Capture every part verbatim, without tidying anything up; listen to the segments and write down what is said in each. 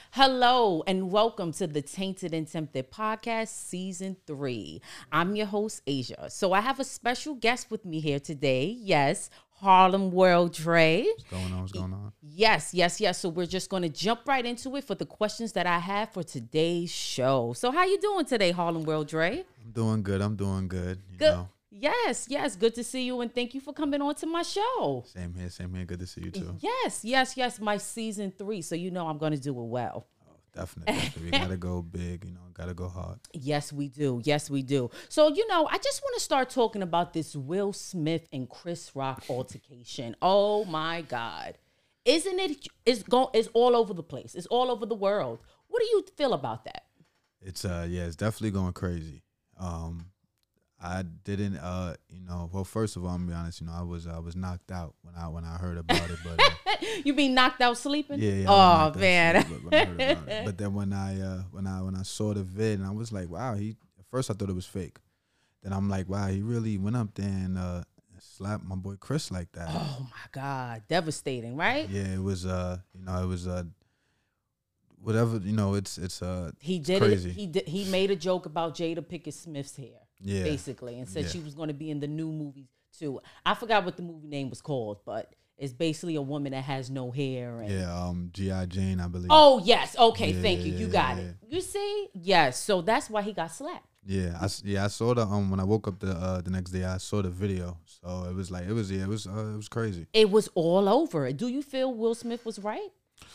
Hello and welcome to the Tainted and Tempted podcast, season three. I'm your host, Asia. So I have a special guest with me here today. Yes, Harlem World Dre. What's going on? What's going on? Yes, yes, yes. So we're just going to jump right into it for the questions that I have for today's show. So how you doing today, Harlem World Dre? I'm doing good. I'm doing good. You Good. know. Yes, yes. Good to see you and thank you for coming on to my show. Same here. Same here. Good to see you too. Yes, yes, yes. My season three. So you know I'm going to do it well. Oh, definitely. definitely. We gotta go big. You know, gotta go hard. Yes, we do. Yes, we do. So, you know, I just want to start talking about this Will Smith and Chris Rock altercation. Oh my God. Isn't it, it's, go, it's all over the place. It's all over the world. What do you feel about that? It's uh yeah, it's definitely going crazy. Um I didn't uh you know, well first of all, I'm gonna be honest, you know, I was I was knocked out when I when I heard about it, but uh, You mean knocked out sleeping? yeah, yeah Oh man. Sleep, when I heard about it. But then when I uh when I when I saw the vid and I was like, wow, he at first I thought it was fake. Then I'm like, wow, he really went up there and uh slapped my boy Chris like that. Oh my God. Devastating, right? Yeah, it was uh you know, it was uh whatever, you know, it's it's uh He it's did crazy. it. He did, he made a joke about Jada Pinkett Smith's hair. Yeah. Basically, and said Yeah. she was going to be in the new movie too. I forgot what the movie name was called, but it's basically a woman that has no hair. And Yeah, um G I. Jane, I believe. oh yes, okay, Yeah, thank you, you yeah, got yeah. it. You see, yes, so that's why he got slapped. Yeah, I, s- yeah, I saw the um when I woke up the uh the next day I saw the video. So it was like it was yeah, it was uh, it was crazy. It was all over. Do you feel Will Smith was right?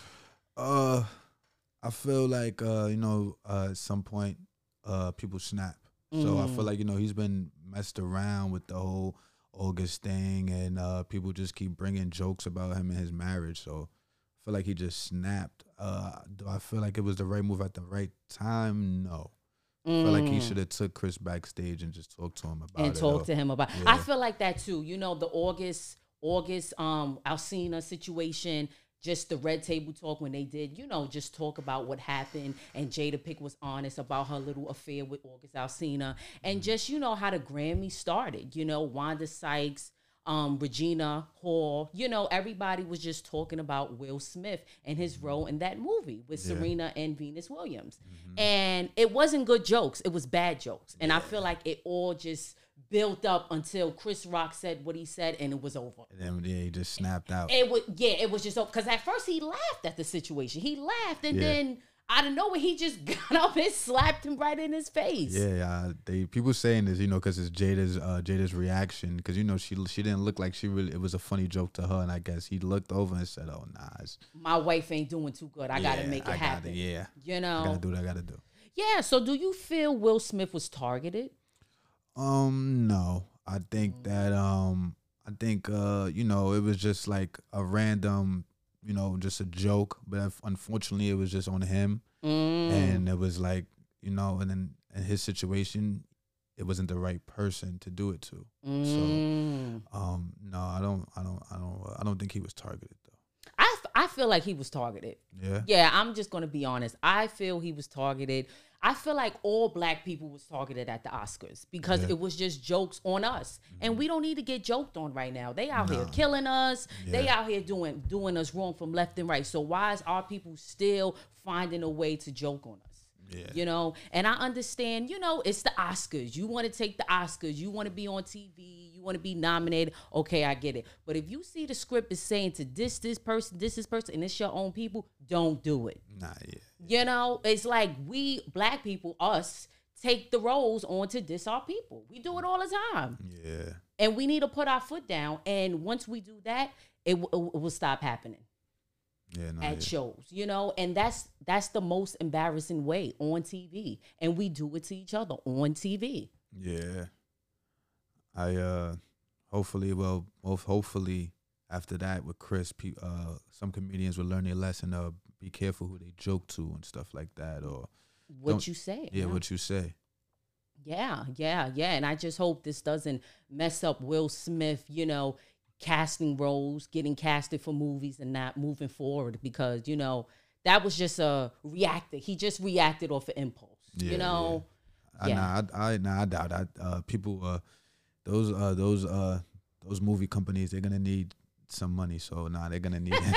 Uh I feel like uh you know uh at some point uh people snap. So I Mm. feel like you know he's been messed around with the whole August thing and uh people just keep bringing jokes about him and his marriage. So I feel like he just snapped. Uh do I feel like it was the right move at the right time? No. I feel like he Mm. should have took Chris backstage and just talked to him about And it. talk or- to him about. Yeah. I feel like that too. You know, the August August um Alsina situation, just the red table talk when they did, you know, just talk about what happened. And Jada Pick was honest about her little affair with August Alsina, and just you know how the Grammy started. You know, Wanda Sykes, um, Regina Hall. You know, everybody was just talking about Will Smith and his role in that movie with Yeah. Serena and Venus Williams. And it wasn't good jokes. It was bad jokes. And I feel like it all just built up until Chris Rock said what he said and it was over. And then yeah, he just snapped out. It was, yeah, it was just over. Because at first he laughed at the situation. He laughed and Yeah. then out of nowhere he just got up and slapped him right in his face. Yeah, uh, they people saying this, you know, because it's Jada's uh, Jada's reaction, because you know she she didn't look like she really. It was a funny joke to her, and I guess he looked over and said, "Oh nah, it's, My wife ain't doing too good. I got to yeah, make it I gotta- happen. yeah, You I know? gotta do what I gotta do." Yeah, so do you feel Will Smith was targeted? Um, no, I think that um, I think uh, you know, it was just like a random, you know, just a joke, but unf- unfortunately, it was just on him. Mm. And it was like, you know, and then in his situation, it wasn't the right person to do it to. Mm. Um, no, I don't, I don't, I don't, I don't think he was targeted though. I, f- I feel like he was targeted. Yeah, Yeah, I'm just going to be honest. I feel he was targeted. I feel like all black people was targeted at the Oscars because Yeah. it was just jokes on us. And we don't need to get joked on right now. They out here Nah. killing us. They Yeah. out here doing doing us wrong from left and right. So why is our people still finding a way to joke on us? yeah, You know, and I understand, you know, it's the Oscars. You want to take the Oscars. You want to be on T V. You want to be nominated. Okay, I get it. But if you see the script is saying to this, this person, this, this person, and it's your own people, don't do it. nah, yeah, You know, it's like we, black people, us, take the roles on to diss our people. We do it all the time. yeah, And we need to put our foot down. And once we do that, it, w- it will stop happening yeah, no, at yeah. shows, you know, and that's that's the most embarrassing way on T V, and we do it to each other on T V. Yeah. I uh, hopefully, well, both hopefully after that with Chris, pe- uh, some comedians will learn their lesson of be careful who they joke to and stuff like that, or What Don't- you say? yeah, what you say. yeah, yeah, yeah. And I just hope this doesn't mess up Will Smith, you know, casting roles, getting casted for movies, and not moving forward because you know that was just a reactor. He just reacted off of impulse, Yeah, you know. I, Yeah. nah, I, I, nah, I doubt that. Uh, people, uh, those, uh, those, uh, those movie companies, they're gonna need some money. So nah, they're gonna need it.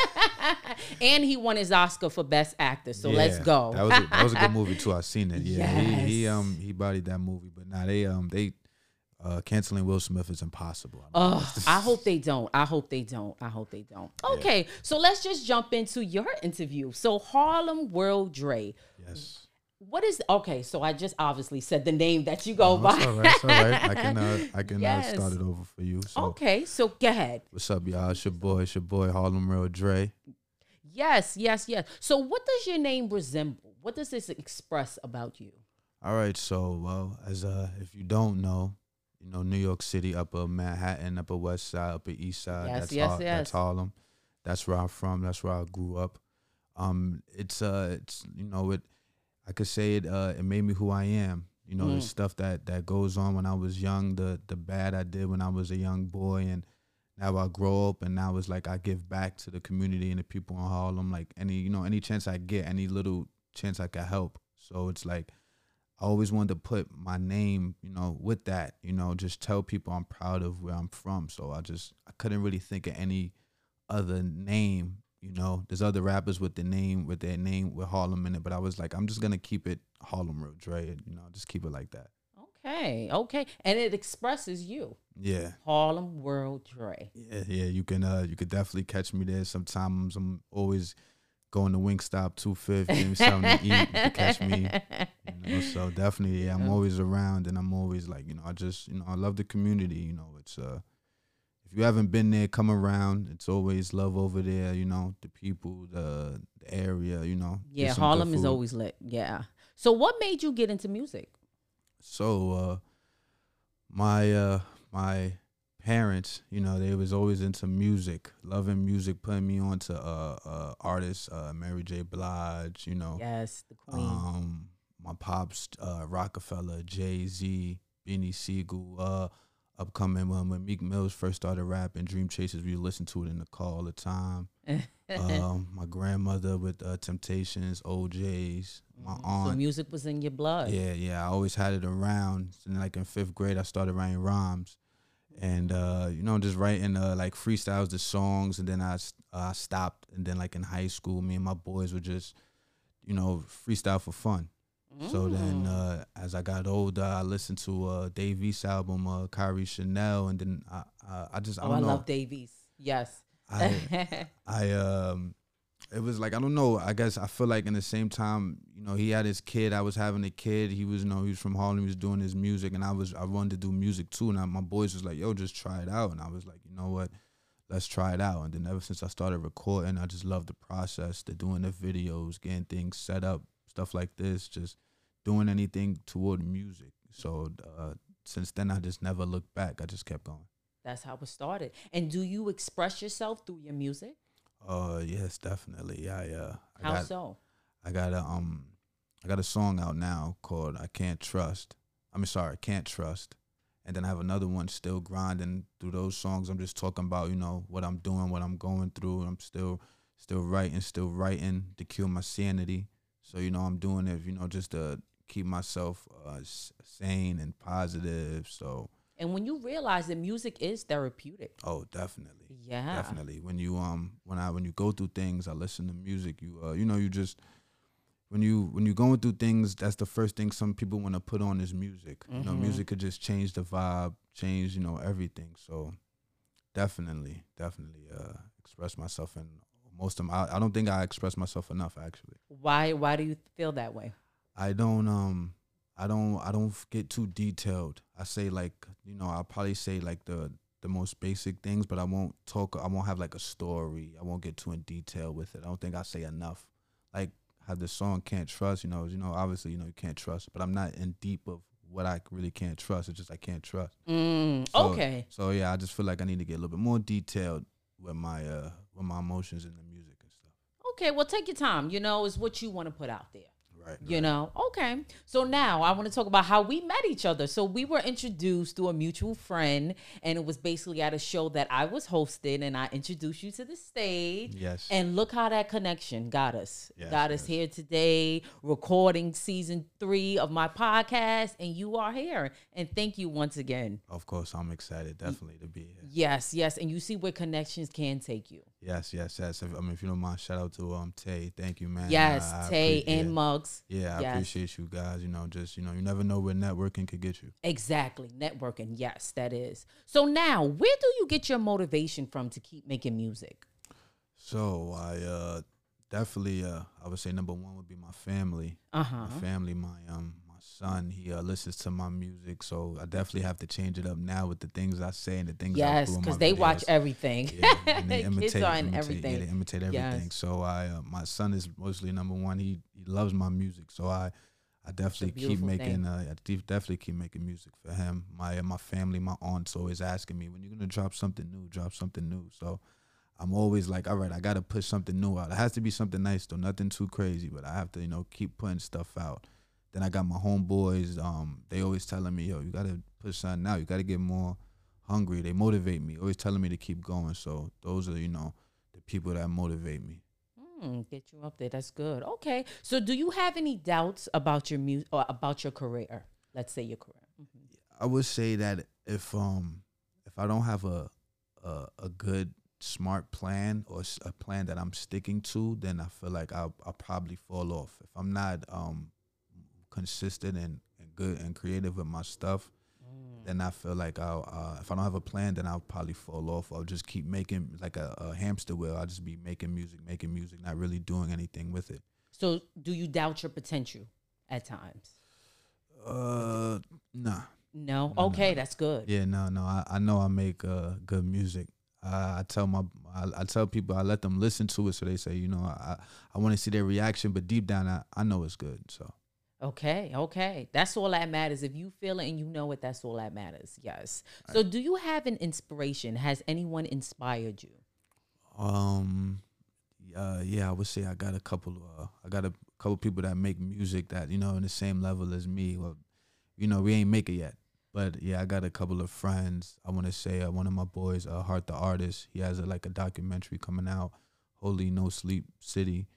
And he won his Oscar for Best Actor. So Yeah, let's go. That was a, that was a good movie too. I seen it. Yeah, Yes. he, he um he bodied that movie, but now nah, they um they uh canceling Will Smith is impossible. I mean, Oh, I hope they don't. I hope they don't. I hope they don't. Okay, yeah. So let's just jump into your interview. So Harlem World Dre. Yes. What is okay? So I just obviously said the name that you go no, by. It's all right. It's all right. I can uh, I can Yes. uh, start it over for you. So, okay, so go ahead. What's up, y'all? It's your boy. It's your boy Harlem World Dre. Yes, yes, yes. So what does your name resemble? What does this express about you? All right. So well, as uh, if you don't know, you know New York City, Upper Manhattan, Upper West Side, Upper East Side. Yes, that's yes, Har- yes. That's Harlem. That's where I'm from. That's where I grew up. Um, it's uh, it's you know it. I could say it. Uh, it made me who I am. You know, Mm. the stuff that that goes on when I was young, the the bad I did when I was a young boy, and now I grow up, and now it's like I give back to the community and the people in Harlem. Like any, you know, any chance I get, any little chance I can help. So it's like I always wanted to put my name, you know, with that. You know, just tell people I'm proud of where I'm from. So I just I couldn't really think of any other name. You know, there's other rappers with the name, with their name, with Harlem in it. But I was like, I'm just going to keep it Harlem Real Dre. You know, just keep it like that. Okay, okay. And it expresses you. Yeah. Harlem World Dre. Yeah, yeah. You can uh, you could definitely catch me there. Sometimes I'm always going to Wingstop, two fifth, getting something to eat. You can catch me. You know, so definitely, yeah, I'm always around. And I'm always like, you know, I just, you know, I love the community. You know, it's... uh. If you haven't been there, come around. It's always love over there, you know, the people, the, the area, you know. Yeah, Harlem is always lit. Yeah. So what made you get into music? So uh, my uh, my parents, you know, they was always into music, loving music, putting me on to uh, uh, artists, uh, Mary J. Blige, you know. Yes, the queen. Um, my pops, uh, Rockefeller, Jay-Z, Beanie Siegel, uh, upcoming when, when Meek Mills first started rapping, Dream Chasers, we listened to it in the car all the time. um, my grandmother with uh, Temptations, O J's, my Mm-hmm. aunt. So music was in your blood. Yeah, yeah, I always had it around. And like in fifth grade, I started writing rhymes. And, uh, you know, just writing uh, like freestyles to songs. And then I uh, stopped. And then like in high school, me and my boys would just, you know, freestyle for fun. Mm. So then uh, as I got older, I listened to uh, Dave East's album, uh, Kyrie Chanel. And then I, I, I just, I oh, don't I know. love Dave East. Yes. I, I, um, it was like, I don't know, I guess I feel like in the same time, you know, he had his kid, I was having a kid, he was, you know, he was from Harlem, he was doing his music, and I was, I wanted to do music too, and I, my boys was like, yo, just try it out, and I was like, you know what, let's try it out, and then ever since I started recording, I just love the process, the doing the videos, getting things set up, stuff like this, just doing anything toward music, so uh, since then, I just never looked back, I just kept going. That's how it started. And do you express yourself through your music? Uh, yes, definitely. I uh, I how got, so? I got a um, I got a song out now called "I Can't Trust." I mean, sorry, "Can't Trust," and then I have another one still grinding through those songs. I'm just talking about, you know, what I'm doing, what I'm going through. I'm still, still writing, still writing to cure my sanity. So you know, I'm doing it, you know, just to keep myself uh, sane and positive. So. And when you realize that music is therapeutic. Oh, definitely. Yeah. Definitely. When you um when I when you go through things, I listen to music. You uh you know, you just when you when you're going through things, that's the first thing some people want to put on is music. Mm-hmm. You know, music could just change the vibe, change, you know, everything. So definitely, definitely uh express myself in most of my I, I don't think I express myself enough actually. Why why do you feel that way? I don't um I don't I don't get too detailed. I say like, you know, I'll probably say like the the most basic things, but I won't talk I won't have like a story. I won't get too in detail with it. I don't think I say enough. Like how the song Can't Trust, you know, you know, obviously, you know, you can't trust, but I'm not in deep of what I really can't trust. It's just I can't trust. Mm, so, okay. So yeah, I just feel like I need to get a little bit more detailed with my uh with my emotions in the music and stuff. Okay, well take your time. You know, it's what you want to put out there. Right, you right. know, okay. So now I want to talk about how we met each other. So we were introduced through a mutual friend, and it was basically at a show that I was hosting, and I introduced you to the stage. Yes. And look how that connection got us. Yes, got yes. us here today, recording season three of my podcast, and you are here. And thank you once again. Of course, I'm excited definitely to be here. Yes, yes. And you see where connections can take you. Yes, yes, yes. If, I mean, if you don't mind, shout out to um Tay. Thank you, man. Yes, I, I Tay appre- and yeah, Muggs. yeah, I Yes. appreciate you guys. You know, just you know, you never know where networking could get you. Exactly. Networking. Yes, that is. So now, where do you get your motivation from to keep making music? So I uh definitely uh I would say number one would be my family. Uh-huh. My family, my um my son, he uh, listens to my music, so I definitely have to change it up now with the things I say and the things I Yes, do in my because they videos. watch everything. Yeah, and they Kids imitate, are in imitate, everything. Yeah, they imitate everything. Yes. So I, uh, my son is mostly number one. He he loves my music, so I, I definitely keep beautiful making. thing. Uh, I de- definitely keep making music for him. My uh, my family, my aunt's always asking me when you're gonna drop something new. Drop something new. So I'm always like, all right, I gotta push something new out. It has to be something nice though, nothing too crazy, but I have to, you know, keep putting stuff out. Then I got my homeboys. Um, they always telling me, yo, you gotta push something out. You gotta get more hungry. They motivate me, always telling me to keep going. So those are, you know, the people that motivate me. Mm, get you up there. That's good. Okay. So do you have any doubts about your music or about your career? Let's say your career. Mm-hmm. I would say that if um if I don't have a a, a good smart plan or s- a plan that I'm sticking to, then I feel like I'll I'll probably fall off. If I'm not um consistent and, and good and creative with my stuff, then I feel like I'll uh, if I don't have a plan, then I'll probably fall off. I'll just keep making like a, a hamster wheel. I'll just be making music, making music, not really doing anything with it. So do you doubt your potential at times? Uh, nah. No. No, Okay, no. that's good. Yeah, no, no. I, I know I make uh, good music. I, I tell my I, I tell people I let them listen to it, so they say, you know, I I want to see their reaction, but deep down I, I know it's good. So Okay, okay. That's all that matters. If you feel it and you know it, that's all that matters. Yes. So do you have an inspiration? Has anyone inspired you? um, uh, yeah, I would say I got a couple. Uh, I got a couple people that make music that you know in the same level as me. Well, you know, we ain't make it yet, but yeah, I got a couple of friends. I want to say uh, one of my boys, uh, Heart the Artist. He has a, like a documentary coming out, Holy No Sleep City.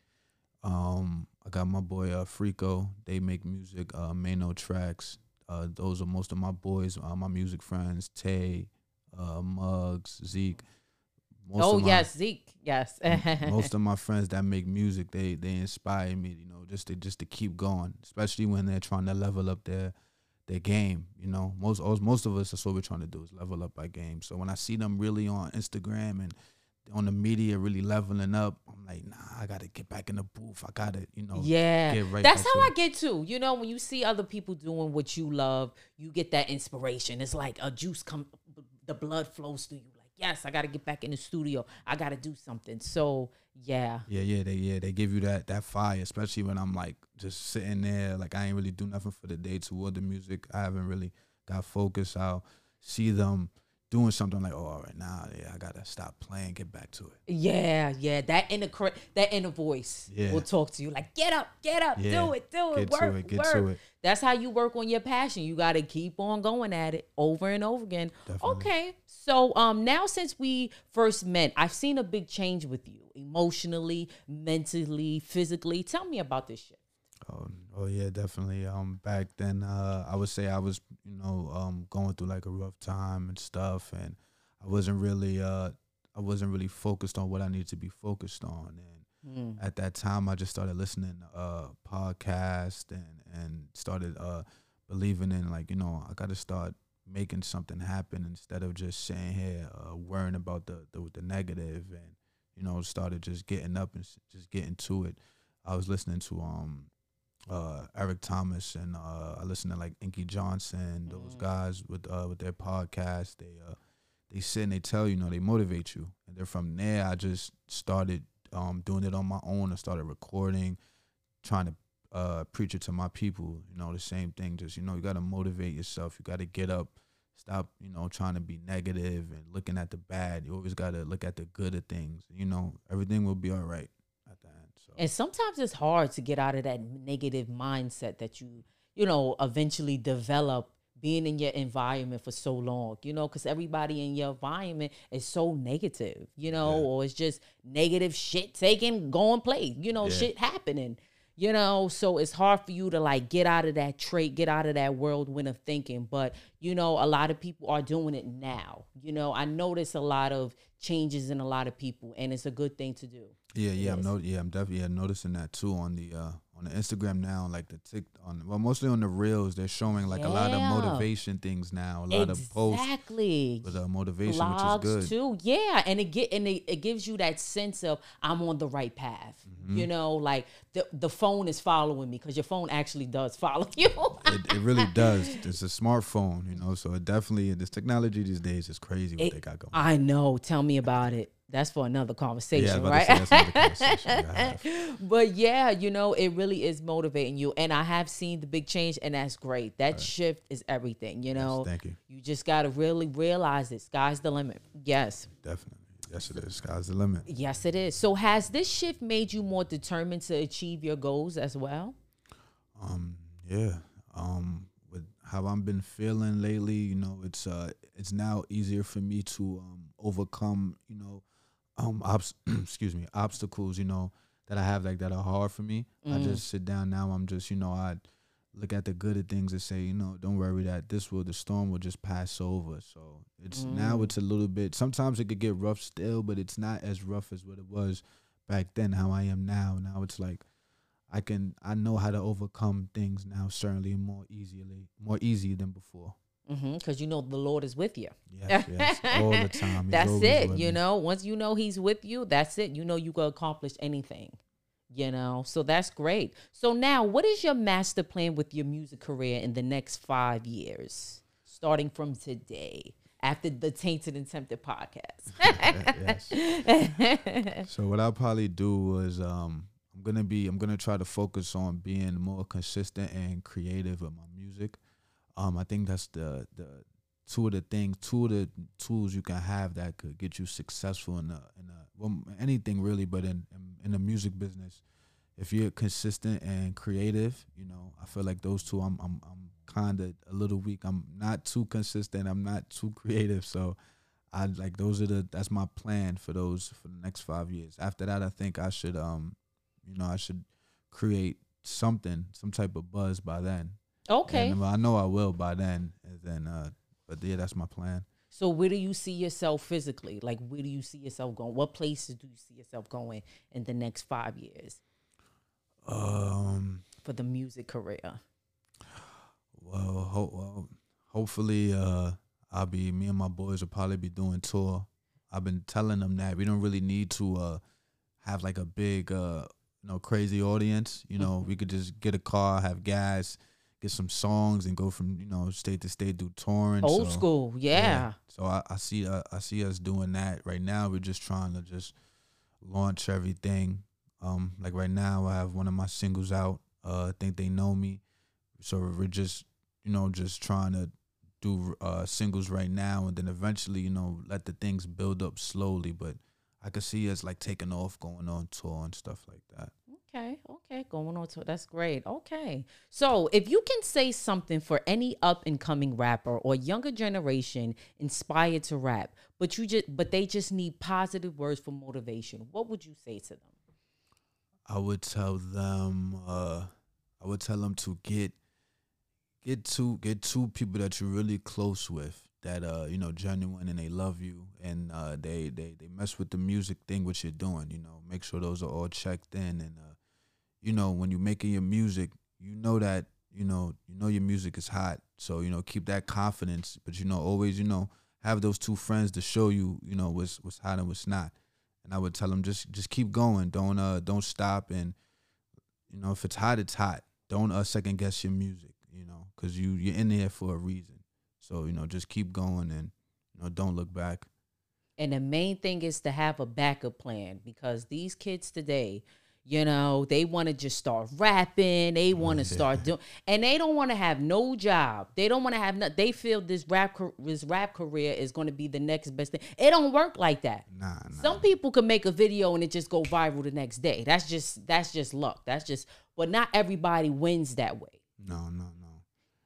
Um, I got my boy uh, Frico. They make music, uh, Mano Tracks. Uh, those are most of my boys, uh, my music friends. Tay, uh, Muggs, Zeke. Most Oh of my, yes, Zeke. Yes. most of my friends that make music, they they inspire me, you know, just to just to keep going, especially when they're trying to level up their their game. You know, most most of us, that's what we're trying to do is level up our game. So when I see them really on Instagram and on the media really leveling up, I'm like, nah, I gotta get back in the booth. I gotta, you know, Yeah, get right that's back how to I it. get too. You know, when you see other people doing what you love, you get that inspiration. It's like a juice come, the blood flows through you. Like, yes, I got to get back in the studio. I got to do something. So yeah, Yeah, yeah, they yeah they give you that that fire, especially when I'm like just sitting there, like I ain't really do nothing for the day toward the music. I haven't really got focused. I'll see them doing something like, oh, all right, now nah, yeah, I gotta stop playing, get back to it. yeah, yeah. That inner cor- that inner voice Yeah. will talk to you like, get up, get up, Yeah. do it, do it, Get to work, it, get work. to it. That's how you work on your passion. You got to keep on going at it over and over again. Definitely. Okay. So um now since we first met, I've seen a big change with you emotionally, mentally, physically. Tell me about this shit. Oh, oh yeah, definitely. Um, back then, uh, I would say I was, you know, um, going through like a rough time and stuff, and I wasn't really, uh, I wasn't really focused on what I needed to be focused on. And Mm. at that time, I just started listening to uh podcasts and and started uh believing in like, you know, I got to start making something happen instead of just sitting here uh, worrying about the, the the negative, and you know, started just getting up and s- just getting to it. I was listening to um uh, Eric Thomas, and uh, I listen to like Inky Johnson, those Mm. guys with uh, with their podcast. They uh, they sit and they tell you, you know, they motivate you. And then from there, I just started um, doing it on my own. I started recording, trying to uh, preach it to my people. You know, the same thing. Just, you know, you got to motivate yourself. You got to get up. Stop, you know, trying to be negative and looking at the bad. You always got to look at the good of things. You know, everything will be all right at the end. So. And sometimes it's hard to get out of that negative mindset that you, you know, eventually develop being in your environment for so long, you know, because everybody in your environment is so negative, you know, Yeah. or it's just negative shit taking, going play, you know, Yeah. shit happening. You know, so it's hard for you to like get out of that trait, get out of that whirlwind of thinking. But, you know, a lot of people are doing it now. You know, I notice a lot of changes in a lot of people, and it's a good thing to do. Yeah, yeah, I'm no, yeah, I'm definitely yeah, noticing that too on the uh on the Instagram now, like the tick on well, mostly on the reels, they're showing like Yeah. a lot of motivation things now, a lot exactly. of posts with uh, motivation, Blogs which is good. too, yeah, and it get and it, it gives you that sense of I'm on the right path. Mm-hmm. You know, like the the phone is following me because your phone actually does follow you. it, it really does. It's a smartphone, you know, so it definitely this technology these days is crazy what It- they got going. I know. Tell me about it. That's for another conversation, Yeah, I was about right? to say, that's another conversation we gotta have. But yeah, you know, it really is motivating you. And I have seen the big change, and that's great. That shift is everything, you know. Thank you. You just got to really realize it. Sky's the limit. Yes. Definitely. Yes, it is. Sky's the limit. Yes, it is. So has this shift made you more determined to achieve your goals as well? Um, yeah. Um, with how I've been feeling lately, you know, it's uh, it's now easier for me to um overcome, you know, um, obs- excuse me, obstacles, you know, that I have like that are hard for me. I Mm. just sit down now. I'm just, you know, I look at the good of things and say, you know, don't worry that this will, the storm will just pass over. So it's now Mm. it's a little bit. Sometimes it could get rough still, but it's not as rough as what it was back then. How I am now. Now it's like. I can I know how to overcome things now certainly more easily more easy than before. Mm-hmm. Because you know the Lord is with you. Yes, yes, all the time. He's That's always it. with You me. know, once you know He's with you, that's it. You know you can accomplish anything. You know, so that's great. So now, what is your master plan with your music career in the next five years, starting from today? After the Tainted and Tempted podcast. Yes. So what I'll probably do is um I'm gonna be I'm gonna try to focus on being more consistent and creative with my music. Um I think that's the the two of the things two of the tools you can have that could get you successful in a in a well anything really, but in in, in the music business. If you're consistent and creative, you know, I feel like those two I'm I'm I'm kind of a little weak. I'm not too consistent, I'm not too creative, so I like those are the that's my plan for those for the next five years. After that, I think I should um, you know, I should create something, some type of buzz by then. Okay. And, well, I know I will by then. And then, uh, but yeah, that's my plan. So where do you see yourself physically? Like, where do you see yourself going? What places do you see yourself going in the next five years Um, for the music career? well, ho- well, hopefully, uh, I'll be me and my boys will probably be doing tour. I've been telling them that we don't really need to uh have like a big uh you know crazy audience. You know, we could just get a car, have gas, get some songs, and go from you know state to state, do touring. Old so, school, yeah. So I, I see uh, I see us doing that right now. We're just trying to just launch everything. Um, like right now, I have one of my singles out. Uh, I think they know me. So we're just you know just trying to do uh singles right now, and then eventually you know let the things build up slowly. But I could see us like taking off, going on tour and stuff like that. Okay, okay, going on to that's great. Okay, so if you can say something for any up and coming rapper or younger generation inspired to rap, but you just but they just need positive words for motivation, what would you say to them? I would tell them, uh, I would tell them to get get two get two people that you're really close with, that uh you know genuine and they love you, and uh they they they mess with the music thing what you're doing. You know, make sure those are all checked in, and uh you know when you're making your music, you know that you know you know your music is hot, so you know keep that confidence, but you know always you know have those two friends to show you you know what's what's hot and what's not. And I would tell them just just keep going, don't uh don't stop, and you know if it's hot, it's hot. Don't uh second guess your music, you know, because you you're in there for a reason. So you know just keep going, and you know don't look back. And the main thing is to have a backup plan, because these kids today, you know, they want to just start rapping. They want to start doing, and they don't want to have no job. They don't want to have no, they feel this rap, car- this rap career is going to be the next best thing. It don't work like that. Nah, nah. Some people can make a video and it just go viral the next day. That's just, that's just luck. That's just, but not everybody wins that way. No, no, no.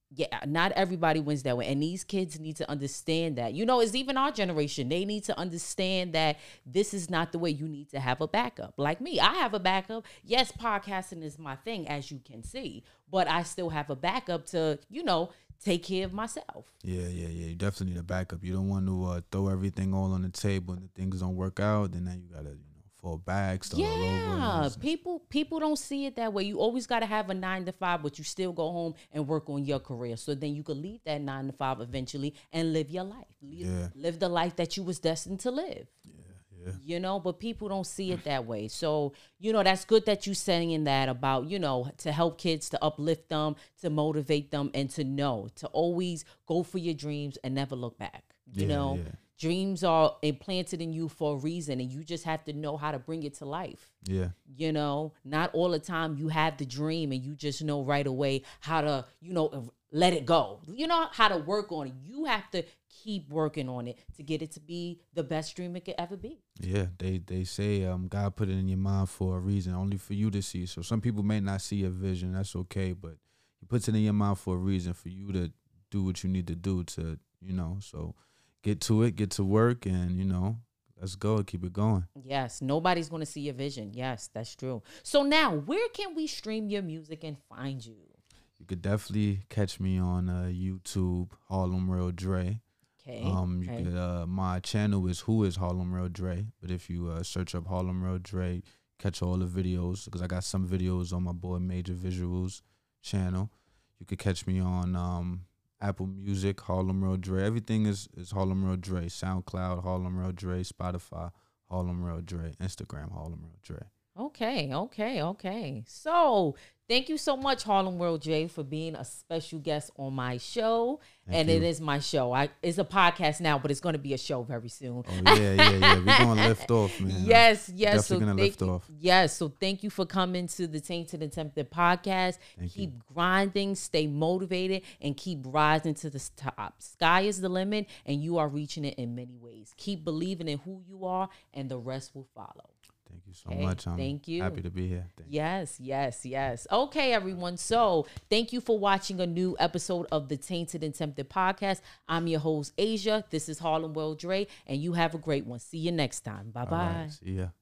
Yeah, not everybody wins that way. And these kids need to understand that. You know, it's even our generation. They need to understand that this is not the way. You need to have a backup. Like me, I have a backup. Yes, podcasting is my thing, as you can see. But I still have a backup to, you know, take care of myself. Yeah, yeah, yeah. You definitely need a backup. You don't want to uh, throw everything all on the table and the things don't work out. Then now you got to, you know, fall back, start all over. Yeah, people people don't see it that way. You always got to have a nine to five, but you still go home and work on your career. So then you could leave that nine to five eventually and live your life. Live, Yeah. live the life that you was destined to live. Yeah, yeah. You know, but people don't see it that way. So, you know, that's good that you saying that about, you know, to help kids, to uplift them, to motivate them, and to know, to always go for your dreams and never look back. You Yeah, know, yeah. dreams are implanted in you for a reason, and you just have to know how to bring it to life. Yeah. You know, not all the time you have the dream and you just know right away how to, you know, let it go. You know how to work on it. You have to keep working on it to get it to be the best dream it could ever be. Yeah, they they say um God put it in your mind for a reason, only for you to see. So some people may not see your vision. That's okay, but He puts it in your mind for a reason, for you to do what you need to do to, you know. So get to it, get to work, and you know, let's go, keep it going. Yes, nobody's going to see your vision. Yes, that's true. So now, where can we stream your music and find you? You could definitely catch me on uh, YouTube, Harlem Real Dre. Okay. Um, you okay. could uh, my channel is Who Is Harlem Real Dre, but if you uh, search up Harlem Real Dre, catch all the videos because I got some videos on my boy Major Visuals channel. You could catch me on um, Apple Music, Harlem Real Dre. Everything is is Harlem Real Dre. SoundCloud, Harlem Real Dre. Spotify, Harlem Real Dre. Instagram, Harlem Real Dre. Okay, okay, okay. So thank you so much, Harlem World J, for being a special guest on my show. Thank and you. it is my show. I it's a podcast now, but it's going to be a show very soon. Oh yeah, yeah, yeah. We're gonna lift off, man. Yes, yes. Definitely so gonna thank lift you, off. Yes, so thank you for coming to the Tainted and Tempted podcast. Thank keep you. grinding, stay motivated, and keep rising to the top. Sky is the limit, and you are reaching it in many ways. Keep believing in who you are, and the rest will follow. Thank you so Okay, much. I'm thank you. happy to be here. Thank Yes, yes, yes. Okay, everyone. So thank you for watching a new episode of the Tainted and Tempted podcast. I'm your host, Asia. This is Harlem World Dre, and you have a great one. See you next time. Bye you. bye. All right, see ya.